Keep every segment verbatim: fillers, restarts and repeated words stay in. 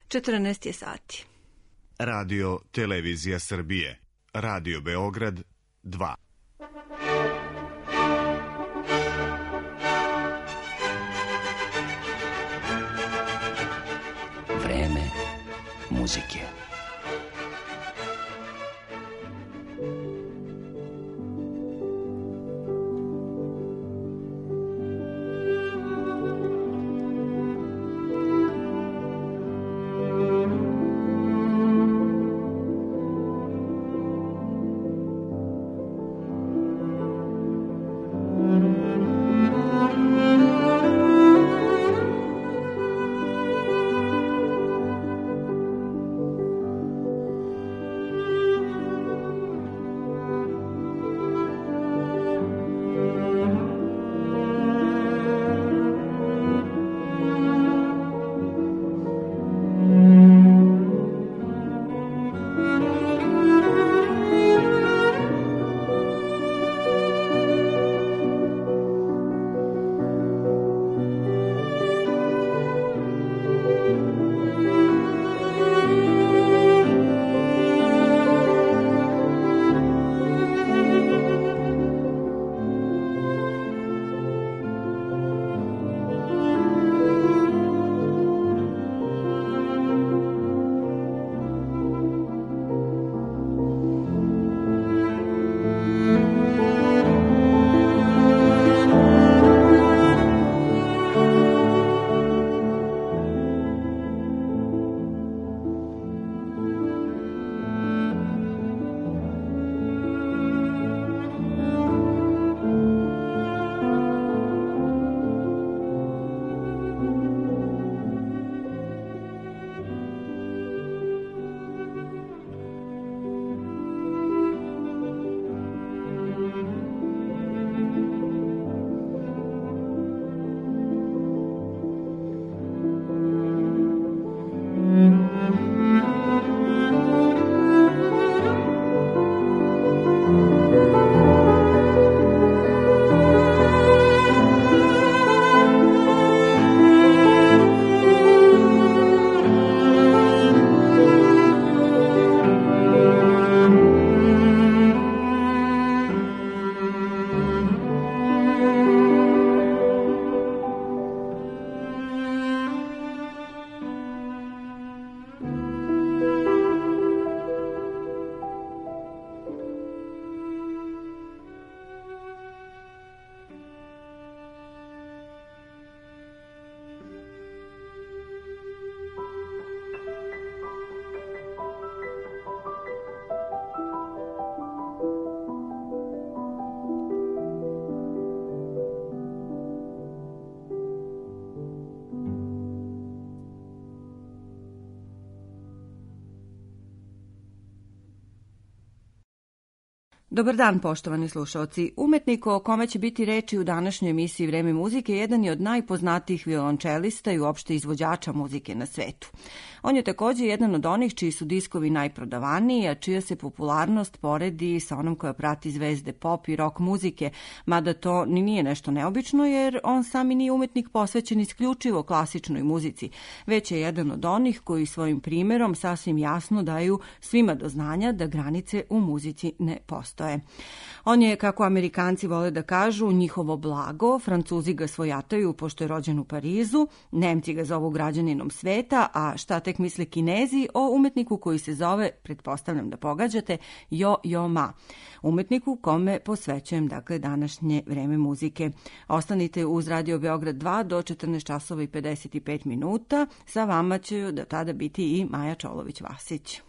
četrnaest je sati. Radio Televizija Srbije. Radio Beograd dva. Vreme muzike. Dobar dan, poštovani slušalci. Umetnik o kome će biti reči u današnjoj emisiji Vreme muzike jedan je od najpoznatijih violončelista i uopšte izvođača muzike na svetu. On je također jedan od onih čiji su diskovi najprodavaniji, a čija se popularnost poredi sa onom koja prati zvezde pop i rock muzike, mada to ni nije nešto neobično jer on sami nije umetnik posvećen isključivo klasičnoj muzici, već je jedan od onih koji svojim primjerom sasvim jasno daju svima do znanja da granice u muzici ne postoje. On je, kako Amerikanci vole da kažu, njihovo blago, Francuzi ga svojataju pošto je rođen u Parizu, Nemci ga zovu građaninom sveta, a šta tek misle Kinezi o umetniku koji se zove, pretpostavljam da pogađate, Jo Jo Ma. Umetniku kome posvećujem dakle današnje Vreme muzike. Ostanite uz Radio Beograd dva do četrnaest časova i pedeset pet minuta. Sa vama će do tada biti i Maja Čolović-Vasić.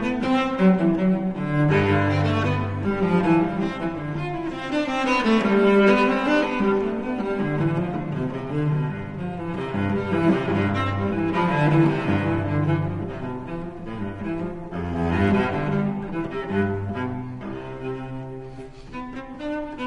Thank you.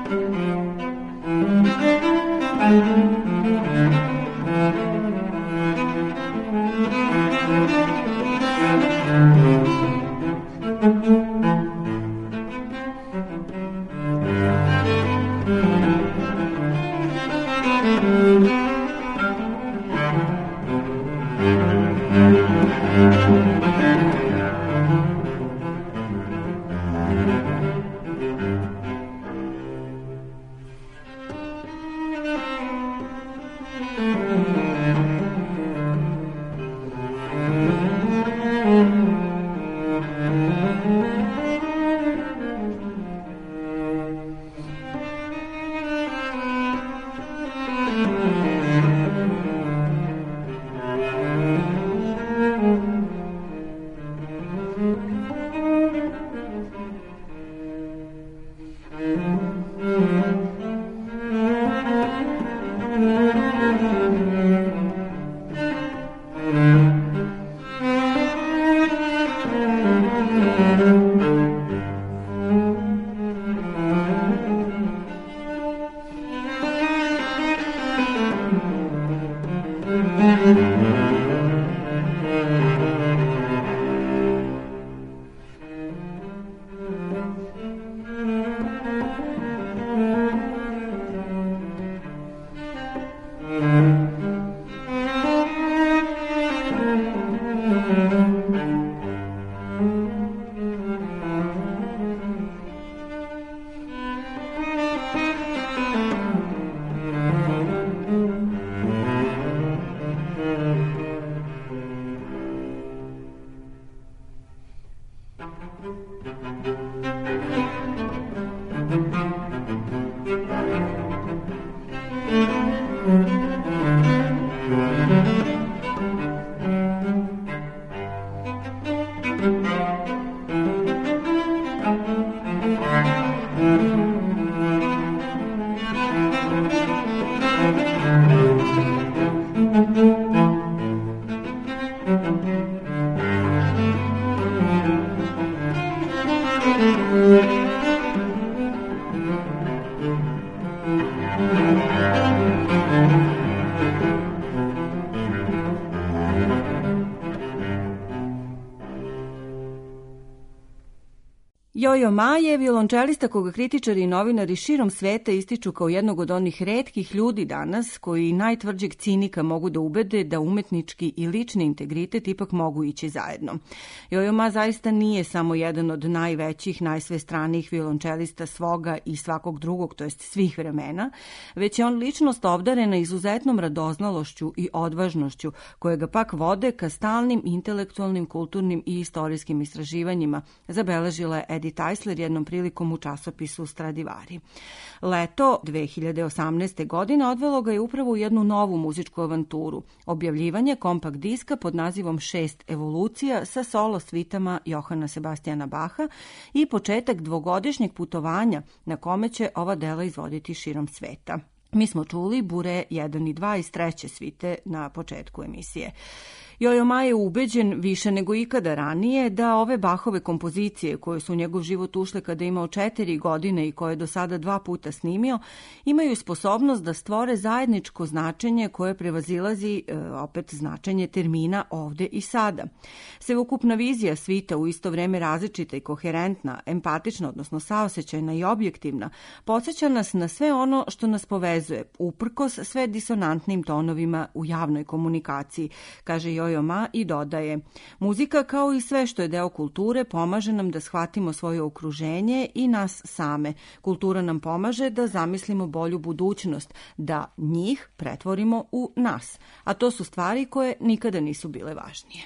Yo-Yo Ma je violončelista koga kritičari i novinari širom sveta ističu kao jednog od onih retkih ljudi danas koji najtvrđeg cinika mogu da ubede da umetnički i lični integritet ipak mogu ići zajedno. Yo-Yo Ma zaista nije samo jedan od najvećih, najsvestranijih violončelista svoga i svakog drugog, to jest svih vremena, već je on ličnost obdarena izuzetnom radoznalošću i odvažnošću koje ga pak vode ka stalnim intelektualnim, kulturnim i istorijskim istraživanjima, zabeležila je Edith Eisler jednom prilikom u časopisu Stradivari. Leto dve hiljade osamnaeste. godine odvelo ga je upravo u jednu novu muzičku avanturu, objavljivanje kompakt diska pod nazivom Šest evolucija sa solo svitama Johana Sebastijana Baha i početak dvogodišnjeg putovanja na kome će ova dela izvoditi širom sveta. Mi smo čuli Bure jedan i dva iz treće svite na početku emisije. Yo-Yo Ma je ubeđen više nego ikada ranije da ove Bachove kompozicije koje su u njegov život ušle kada je imao četiri godine i koje je do sada dva puta snimio, imaju sposobnost da stvore zajedničko značenje koje prevazilazi e, opet značenje termina ovde i sada. Sveukupna vizija svita, u isto vreme različita i koherentna, empatična, odnosno saosećajna i objektivna, podsjeća nas na sve ono što nas povezuje, uprkos sve disonantnim tonovima u javnoj komunikaciji, kaže Yo-Yo Ma i dodaje: muzika kao i sve što je deo kulture pomaže nam da shvatimo svoje okruženje i nas same. Kultura nam pomaže da zamislimo bolju budućnost, da njih pretvorimo u nas, a to su stvari koje nikada nisu bile važnije.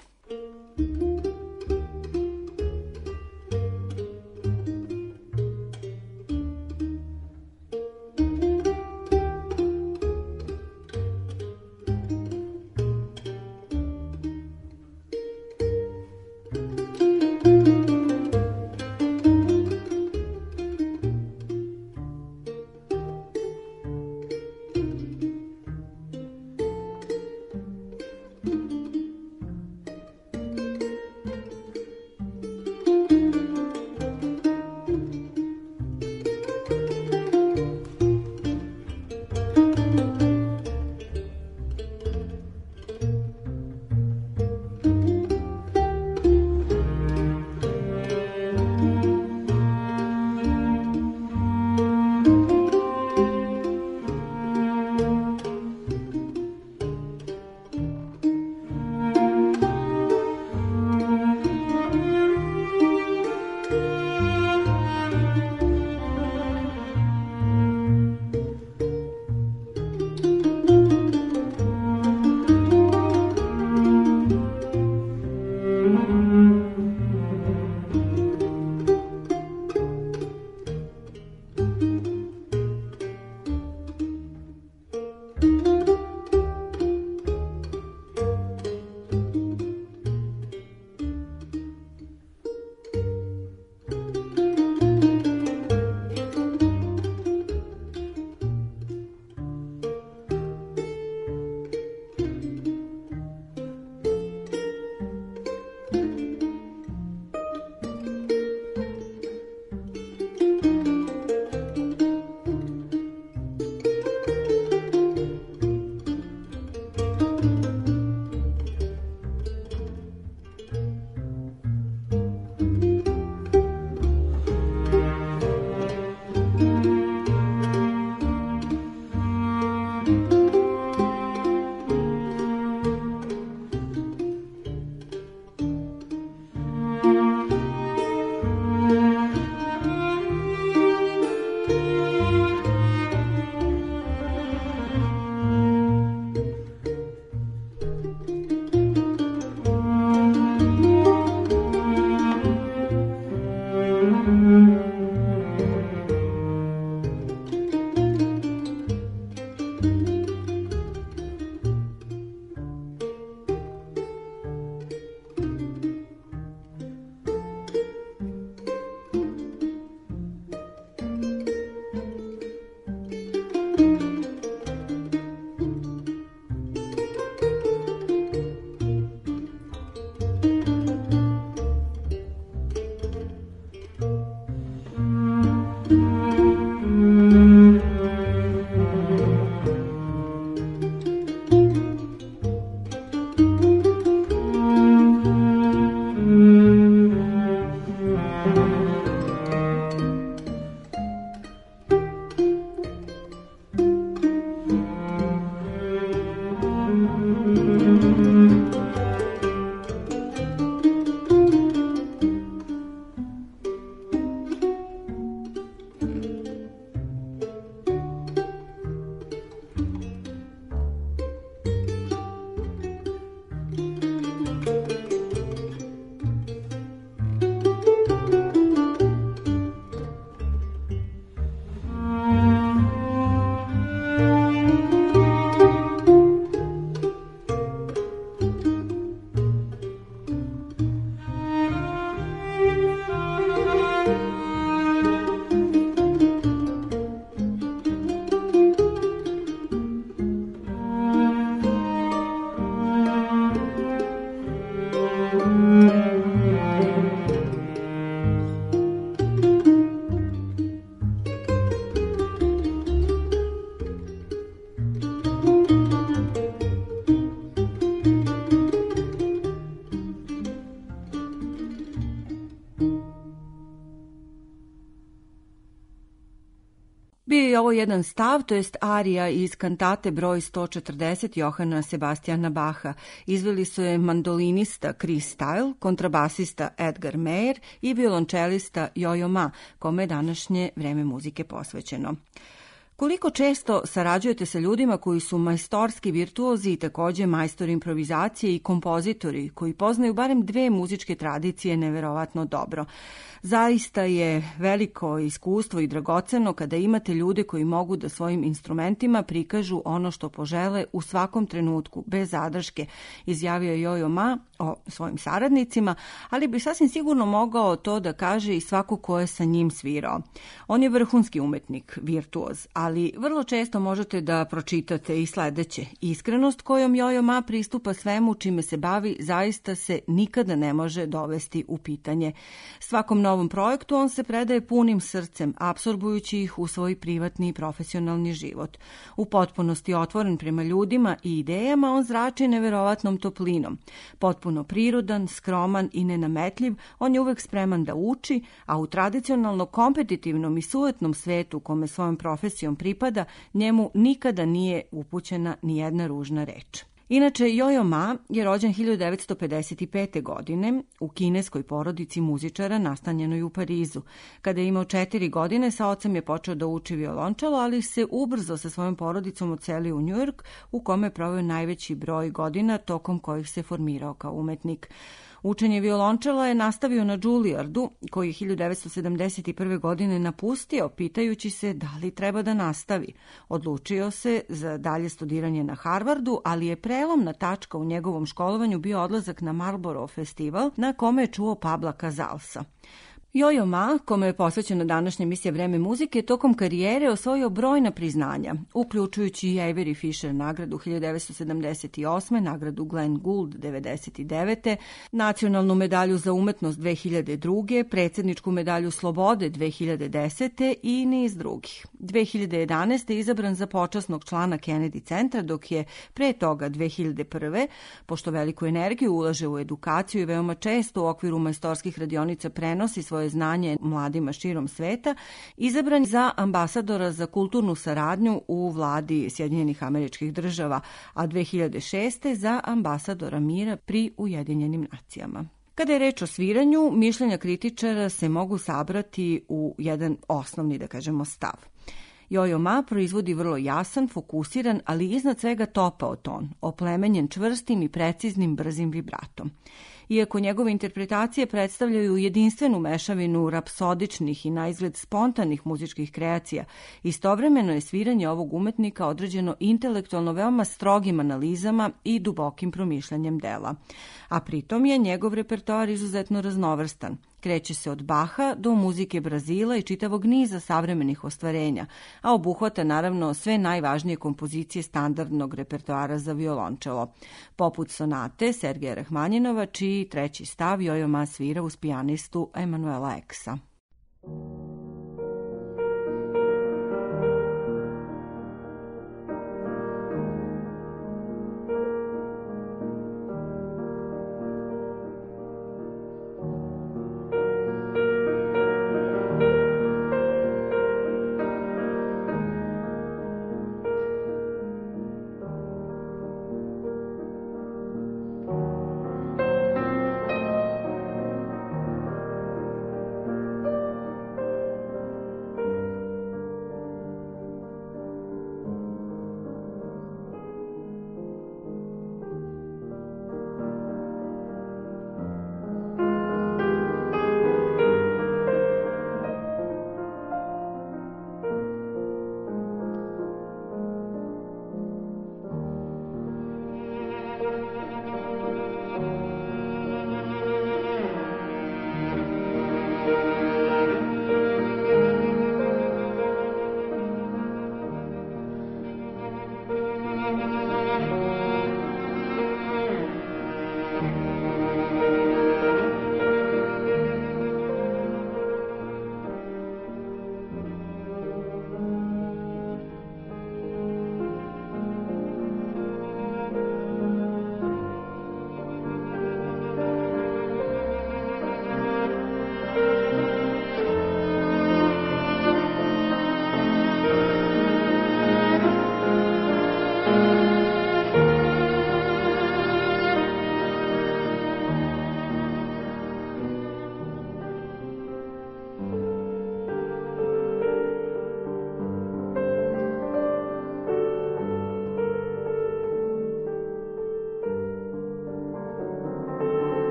ovo jedan stav, to jest arija iz kantate broj sto četrdeset Johana Sebastiana Bacha. Izveli su je mandolinista Chris Style, kontrabasista Edgar Meyer i violončelista Yo-Yo Ma, kome je današnje vreme muzike posvećeno. Koliko često sarađujete sa ljudima koji su majstorski virtuozi i takođe majstori improvizacije i kompozitori koji poznaju barem dve muzičke tradicije neverovatno dobro. Zaista je veliko iskustvo i dragoceno kada imate ljude koji mogu da svojim instrumentima prikažu ono što požele u svakom trenutku, bez zadrške, izjavio Yo-Yo Ma o svojim saradnicima, ali bi sasvim sigurno mogao to da kaže i svako ko je sa njim svirao. On je vrhunski umetnik, virtuoz, ali vrlo često možete da pročitate i sledeće. Iskrenost kojom Yo-Yo Ma pristupa svemu čime se bavi zaista se nikada ne može dovesti u pitanje. Svakom novom projektu on se predaje punim srcem, apsorbujući ih u svoj privatni i profesionalni život. U potpunosti otvoren prema ljudima i idejama, on zrači neverovatnom toplinom. Potpuno prirodan, skroman i nenametljiv, on je uvek spreman da uči, a u tradicionalno kompetitivnom i sujetnom svetu kome svojom profesijom pripada, njemu nikada nije upućena ni jedna ružna reč. Inače, Yo-Yo Ma je rođen hiljadu devetsto pedeset pete. godine u kineskoj porodici muzičara nastanjenoj u Parizu. Kada je imao četiri godine, sa ocem je počeo da uči violončelo, ali se ubrzo sa svojom porodicom odselio u Njujork, u kome je proveo najveći broj godina tokom kojih se formirao kao umetnik. Učenje violončela je nastavio na Juilliardu, koji je hiljadu devetsto sedamdeset prve. godine napustio, pitajući se da li treba da nastavi. Odlučio se za dalje studiranje na Harvardu, ali je prelomna tačka u njegovom školovanju bio odlazak na Marlboro festival, na kome je čuo Pabla Casalsa. Yo-Yo Ma, kome je posvećena današnja emisija Vreme muzike, tokom karijere osvojio brojna priznanja, uključujući i Avery Fisher nagradu hiljadu devetsto sedamdeset osme, nagradu Glenn Gould devedeset devete, nacionalnu medalju za umetnost dve hiljade druge, predsjedničku medalju slobode dve hiljade desete i niz drugih. dve hiljade jedanaeste. izabran za počasnog člana Kennedy centra, dok je pre toga dve hiljade prve. pošto veliku energiju ulaže u edukaciju i veoma često u okviru majstorskih radionica prenosi svoje znanje mladima širom sveta, izabran za ambasadora za kulturnu saradnju u vladi Sjedinjenih Američkih Država, a dve hiljade šeste. za ambasadora mira pri Ujedinjenim nacijama. Kada je reč o sviranju, mišljenja kritičara se mogu sabrati u jedan osnovni, da kažemo, stav. Yo-Yo Ma proizvodi vrlo jasan, fokusiran, ali iznad svega topao ton, oplemenjen čvrstim i preciznim brzim vibratom. Iako njegove interpretacije predstavljaju jedinstvenu mešavinu rapsodičnih i naizgled spontanih muzičkih kreacija, istovremeno je sviranje ovog umetnika određeno intelektualno veoma strogim analizama i dubokim promišljanjem dela. A pritom je njegov repertoar izuzetno raznovrstan. Kreće se od Baha do muzike Brazila i čitavog niza savremenih ostvarenja, a obuhvata naravno sve najvažnije kompozicije standardnog repertoara za violončelo, poput sonate Sergeja Rahmanjinova, čiji treći stav Yo-Yo Ma svira uz pijanistu Emanuela Eksa.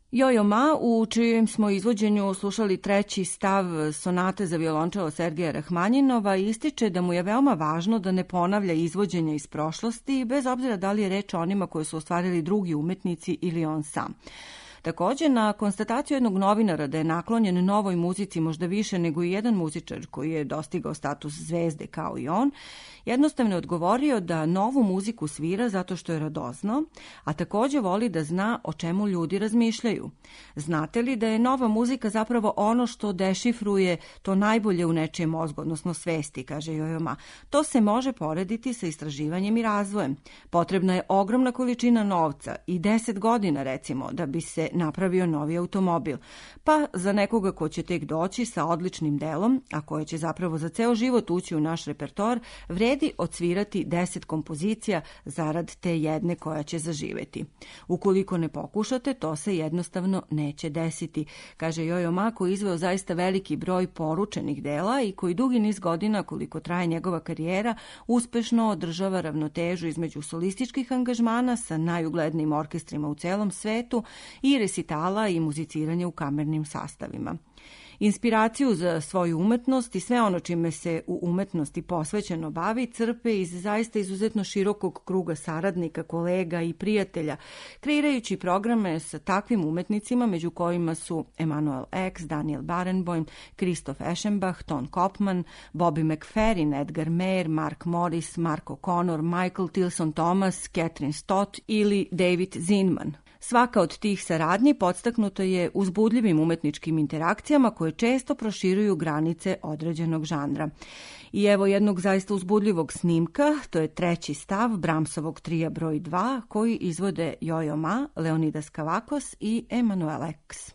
Jojo Ma, u čijem smo izvođenju slušali treći stav sonate za violončelo Sergeja Rahmanjinova, ističe da mu je veoma važno da ne ponavlja izvođenja iz prošlosti, bez obzira da li je reč o onima koje su ostvarili drugi umetnici ili on sam. Takođe, na konstataciju jednog novinara da je naklonjen novoj muzici možda više nego i jedan muzičar koji je dostigao status zvezde kao i on, jednostavno je odgovorio da novu muziku svira zato što je radozno, a takođe voli da zna o čemu ljudi razmišljaju. Znate li da je nova muzika zapravo ono što dešifruje to najbolje u nečijem mozgu, odnosno svesti, kaže Jojo Ma. To se može porediti sa istraživanjem i razvojem. Potrebna je ogromna količina novca i deset godina, recimo, da bi se napravio novi automobil. Pa za nekoga ko će tek doći sa odličnim delom, a koje će zapravo za ceo život ući u naš repertoar, vredi odsvirati deset kompozicija zarad te jedne koja će zaživeti. Ukoliko ne pokušate, to se jednostavno neće desiti, kaže Jojo Ma, koji je izveo zaista veliki broj poručenih dela i koji dugi niz godina, koliko traje njegova karijera, uspešno održava ravnotežu između solističkih angažmana sa najuglednijim orkestrima u celom svetu i resitala i muziciranja u kamernim sastavima. Inspiraciju za svoju umetnost i sve ono čime se u umetnosti posvećeno bavi crpe iz zaista izuzetno širokog kruga saradnika, kolega i prijatelja, kreirajući programe sa takvim umetnicima među kojima su Emanuel X, Daniel Barenboim, Christoph Eschenbach, Ton Kopman, Bobby McFerrin, Edgar Meyer, Mark Morris, Mark O'Connor, Michael Tilson Thomas, Catherine Stott ili David Zinman. Svaka od tih saradnji podstaknuta je uzbudljivim umetničkim interakcijama koje često proširuju granice određenog žanra. I evo jednog zaista uzbudljivog snimka, to je treći stav Brahmsovog trija broj dva, koji izvode Jojo Ma, Leonidas Kavakos i Emanuel X.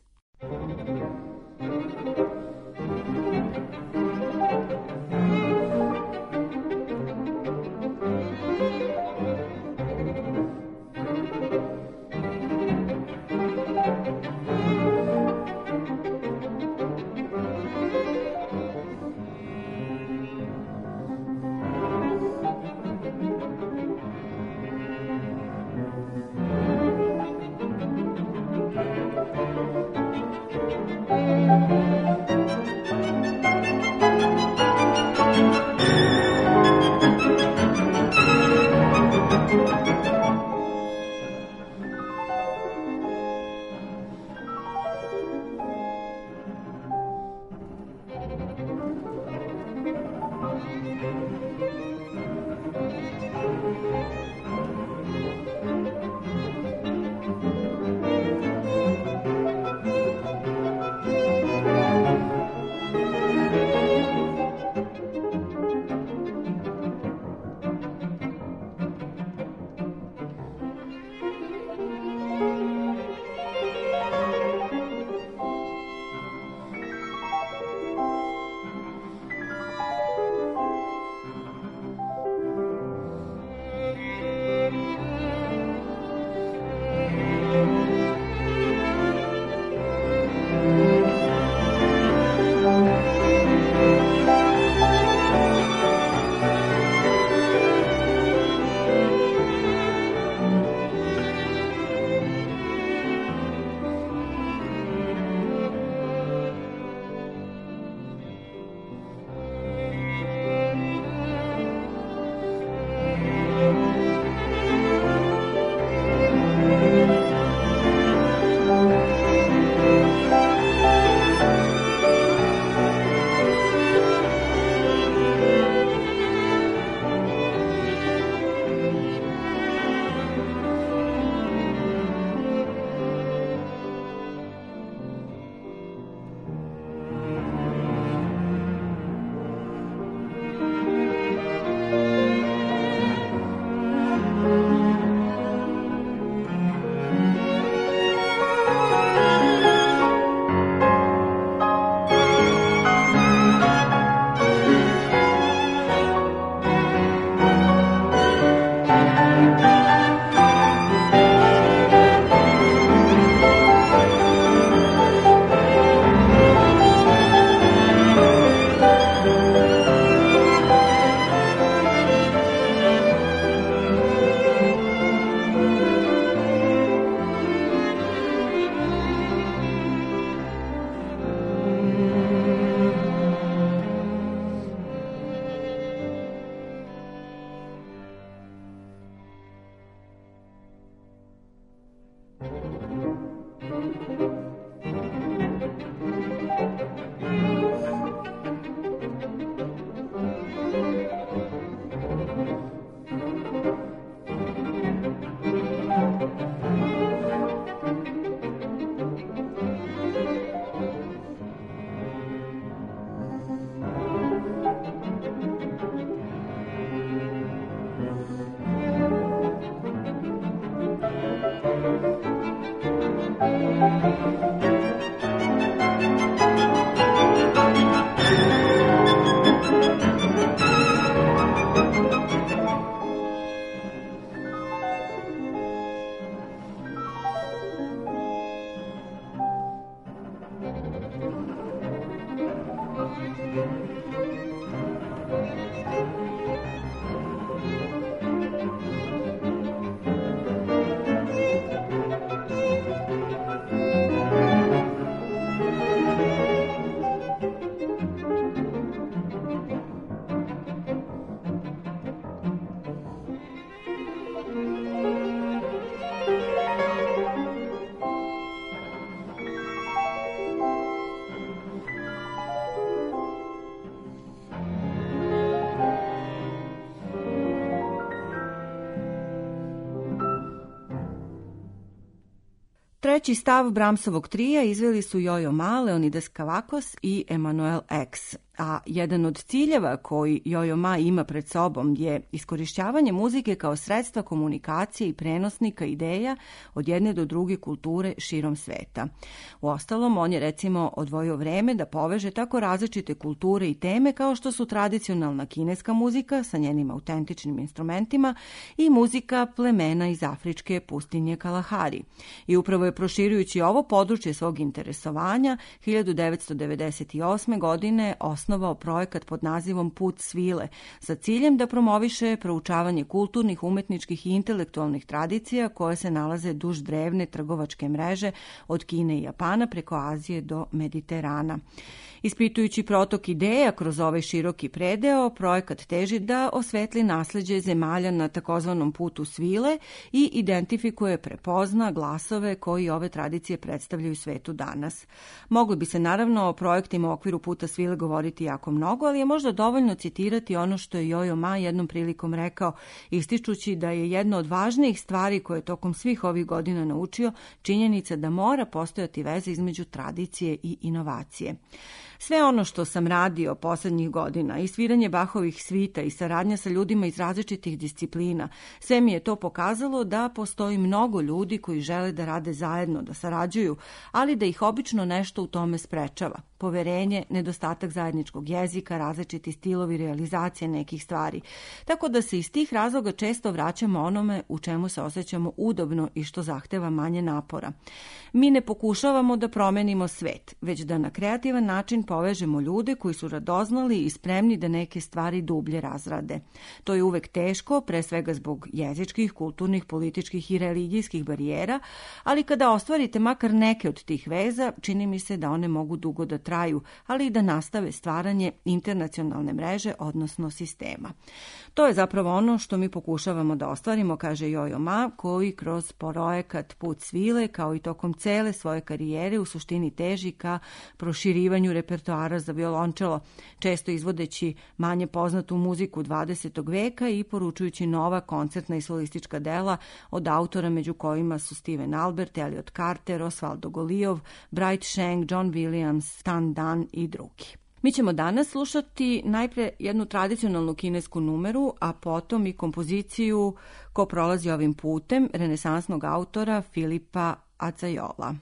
Treći stav Brahmsovog trija izveli su Yo-Yo Ma, Leonidas Kavakos i Emanuel X. A jedan od ciljeva koji Yo-Yo Ma ima pred sobom je iskorišćavanje muzike kao sredstva komunikacije i prenosnika ideja od jedne do druge kulture širom sveta. Uostalom, on je recimo odvojio vreme da poveže tako različite kulture i teme kao što su tradicionalna kineska muzika sa njenim autentičnim instrumentima i muzika plemena iz afričke pustinje Kalahari. I upravo je proširujući ovo područje svog interesovanja hiljadu devetsto devedeset osme. godine osnovao projekat pod nazivom Put svile sa ciljem da promoviše proučavanje kulturnih, umetničkih i intelektualnih tradicija koje se nalaze duž drevne trgovačke mreže od Kine i Japana preko Azije do Mediterana. Ispitujući protok ideja kroz ovaj široki predeo, projekat teži da osvetli nasleđe zemalja na takozvanom putu svile i identifikuje, prepozna glasove koji ove tradicije predstavljaju svetu danas. Moglo bi se naravno o projektima u okviru puta svile govoriti jako mnogo, ali je možda dovoljno citirati ono što je Yo-Yo Ma jednom prilikom rekao, ističući da je jedna od važnijih stvari koje je tokom svih ovih godina naučio činjenica da mora postojati veza između tradicije i inovacije. Sve ono što sam radio poslednjih godina, i sviranje Bachovih svita i saradnja sa ljudima iz različitih disciplina, sve mi je to pokazalo da postoji mnogo ljudi koji žele da rade zajedno, da sarađuju, ali da ih obično nešto u tome sprečava. Poverenje, nedostatak zajedničkog jezika, različiti stilovi realizacije nekih stvari. Tako da se iz tih razloga često vraćamo onome u čemu se osjećamo udobno i što zahteva manje napora. Mi ne pokušavamo da promenimo svet, već da na kreativan način povežemo ljude koji su radoznali i spremni da neke stvari dublje razrade. To je uvek teško, pre svega zbog jezičkih, kulturnih, političkih i religijskih barijera, ali kada ostvarite makar neke od tih veza, čini mi se da one mogu dugo da traju, ali i da nastave stvaranje internacionalne mreže, odnosno sistema. To je zapravo ono što mi pokušavamo da ostvarimo, kaže Yo-Yo Ma, koji kroz projekat Put svile, kao i tokom cele svoje karijere, u suštini teži ka proširivanju repertoara za violončelo, često izvodeći manje poznatu muziku dvadesetog veka i poručujući nova koncertna i solistička dela od autora među kojima su Steven Albert, Elliot Carter, Osvaldo Golijov, Bright Sheng, John Williams, Tan Dan i drugi. Mi ćemo danas slušati najpre jednu tradicionalnu kinesku numeru, a potom i kompoziciju Ko prolazi ovim putem renesansnog autora Filipa Acajola.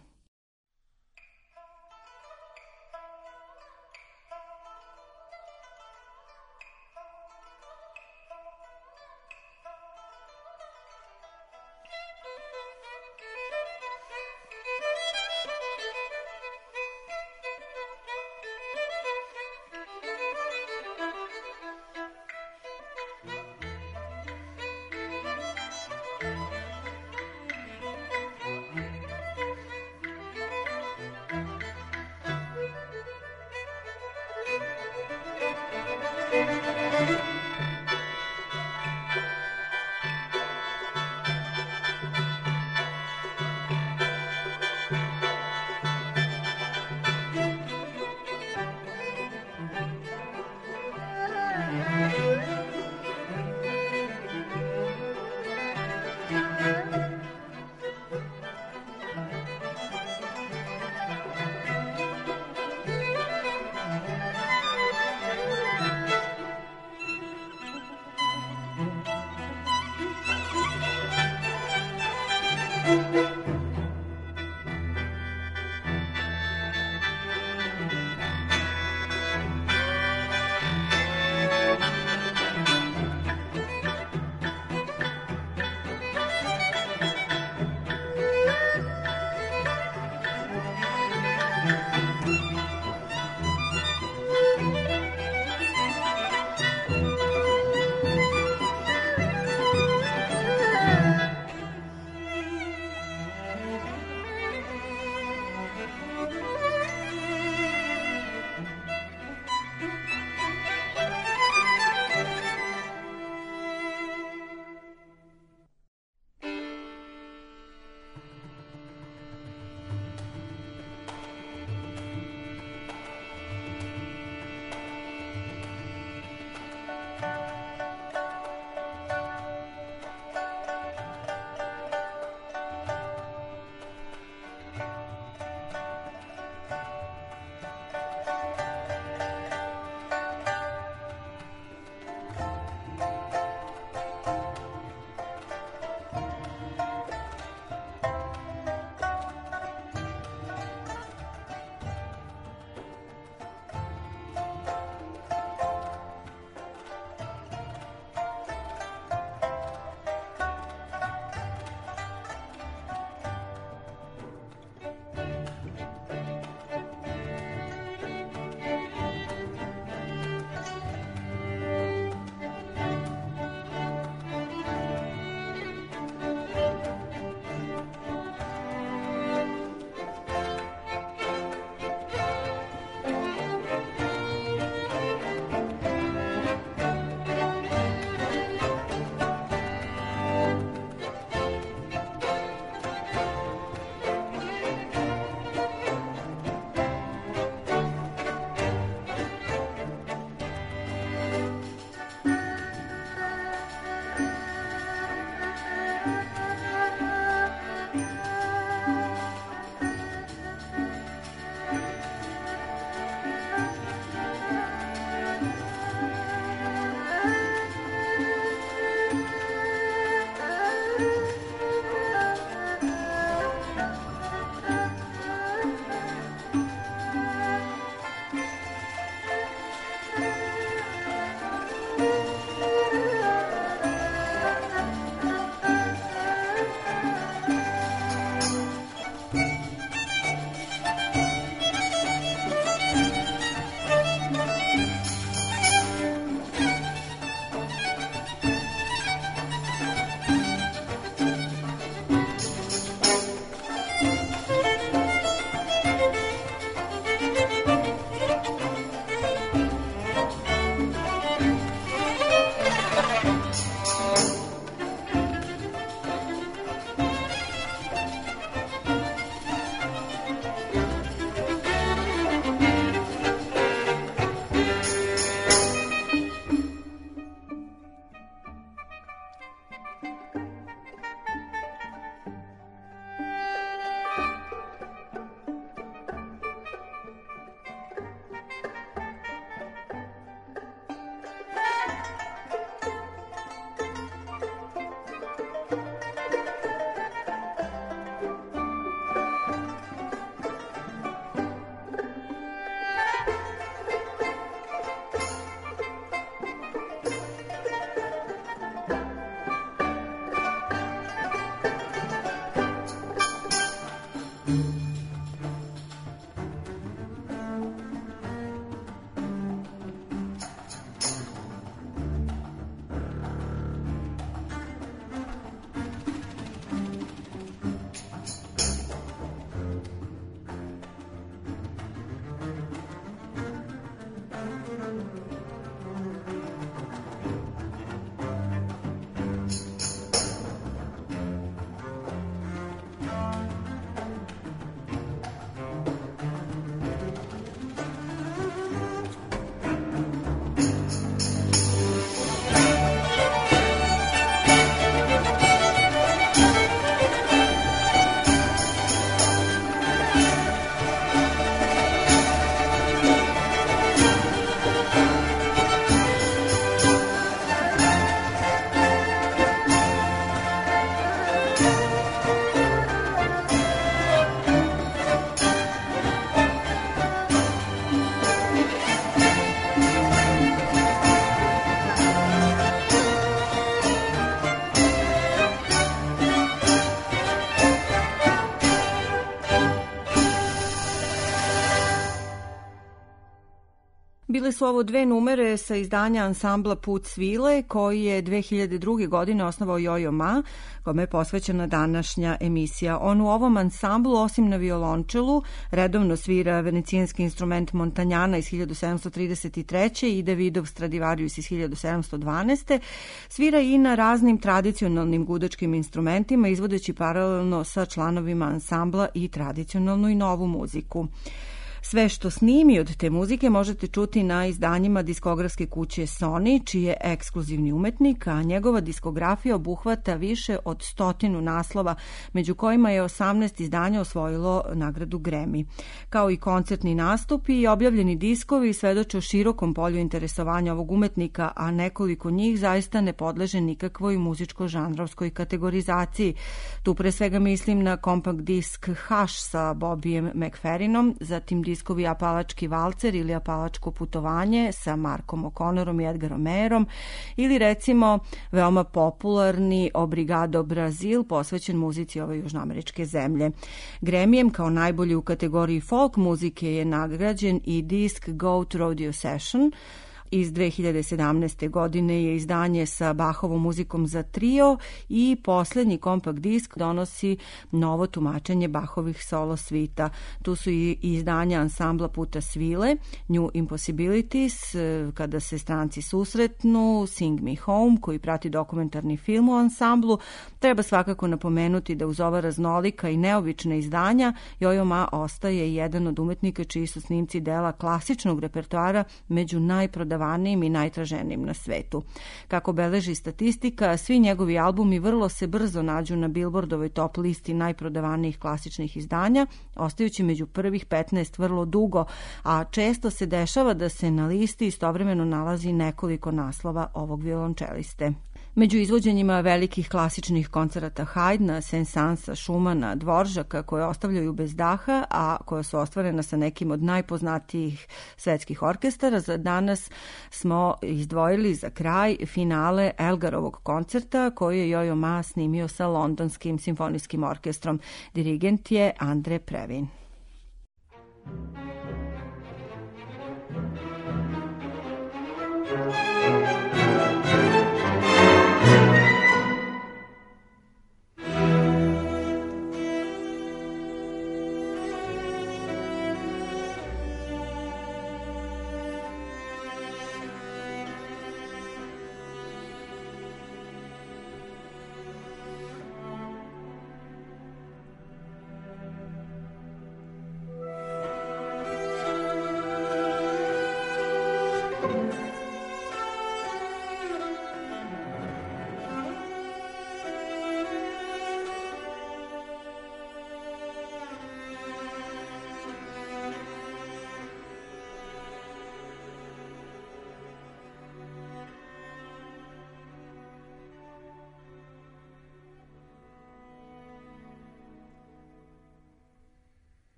Bile su ovo dve numere sa izdanja ansambla Put svile, koji je dve hiljade druge. godine osnovao Jojo Ma, kome je posvećena današnja emisija. On u ovom ansamblu, osim na violončelu, redovno svira venecijanski instrument Montagnana iz hiljadu sedamsto trideset treće i Davidov Stradivarius iz hiljadu sedamsto dvanaeste. Svira i na raznim tradicionalnim gudačkim instrumentima, izvodeći paralelno sa članovima ansambla i tradicionalnu i novu muziku. Sve što snimi od te muzike možete čuti na izdanjima diskografske kuće Sony, čiji je ekskluzivni umetnik, a njegova diskografija obuhvata više od stotinu naslova, među kojima je osamnaest izdanja osvojilo nagradu Grammy. Kao i koncertni nastupi i objavljeni diskovi svedoče o širokom polju interesovanja ovog umetnika, a nekoliko njih zaista ne podleže nikakvoj muzičko-žanrovskoj kategorizaciji. Tu pre svega mislim na kompakt disk Hush sa Bobbyjem McFerrinom, zatim diskovi Apalački valcer ili Apalačko putovanje sa Markom O'Connorom i Edgarom Meyerom ili recimo veoma popularni Obrigado Brazil posvećen muzici ove južnoameričke zemlje. Gremijem kao najbolji u kategoriji folk muzike je nagrađen i disk Goat Rodeo Session. Iz dve hiljade sedamnaeste. godine je izdanje sa Bachovom muzikom za trio i poslednji kompakt disk donosi novo tumačenje Bachovih solo svita. Tu su i izdanja ansambla Puta svile, New Impossibilities, Kada se stranci susretnu, Sing Me Home, koji prati dokumentarni film u ansamblu. Treba svakako napomenuti da uz ova raznolika i neobična izdanja Jojo Ma ostaje jedan od umetnika čiji su snimci dela klasičnog repertoara među najprodavanijim i najtraženijim na svetu. Kako beleži statistika, svi njegovi albumi vrlo se brzo nađu na Billboardovoj top listi najprodavanijih klasičnih izdanja, ostajući među prvih petnaest vrlo dugo, a često se dešava da se na listi istovremeno nalazi nekoliko naslova ovog violončeliste. Među izvođenjima velikih klasičnih koncerata Haydna, Saint-Saënsa, Schumana, Dvoržaka, koje ostavljaju bez daha, a koja su ostvarena sa nekim od najpoznatijih svetskih orkestara, za danas smo izdvojili za kraj finale Elgarovog koncerta koji je Jojo Ma snimio sa Londonskim simfonijskim orkestrom. Dirigent je Andre Previn.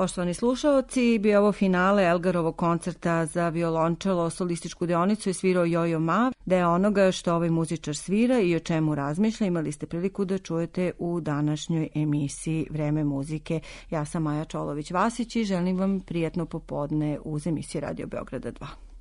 Poštovani slušaoci, bio ovo finale Elgarovog koncerta za violončelo, solističku deonicu je svirao Jojo Ma, deo onoga što ovaj muzičar svira i o čemu razmišlja. Imali ste priliku da čujete u današnjoj emisiji Vreme muzike. Ja sam Maja Čolović-Vasić i želim vam prijatno popodne uz emisiju Radio Beograda dva.